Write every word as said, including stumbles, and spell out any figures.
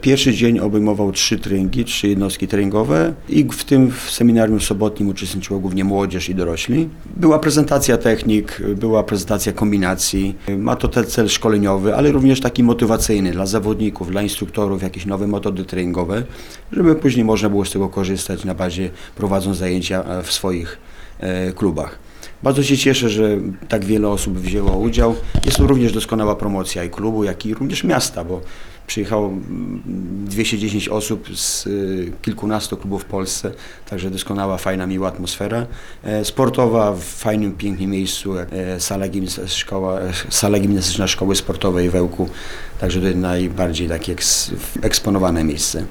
Pierwszy dzień obejmował trzy treningi, trzy jednostki treningowe i w tym w seminarium sobotnim uczestniczyła głównie młodzież i dorośli. Była prezentacja technik, była prezentacja kombinacji. Ma to ten cel szkoleniowy, ale również taki motywacyjny dla zawodników, dla instruktorów, jakieś nowe metody treningowe, żeby później można było z tego korzystać na bazie prowadząc zajęcia w swoich e, klubach. Bardzo się cieszę, że tak wiele osób wzięło udział. Jest to również doskonała promocja i klubu, jak i również miasta, bo przyjechało dwieście dziesięć osób z kilkunastu klubów w Polsce, także doskonała, fajna, miła atmosfera. Sportowa w fajnym, pięknym miejscu, sala, gimnastyczna, szkoła, sala gimnastyczna Szkoły Sportowej w Ełku, także to najbardziej takie eksponowane miejsce.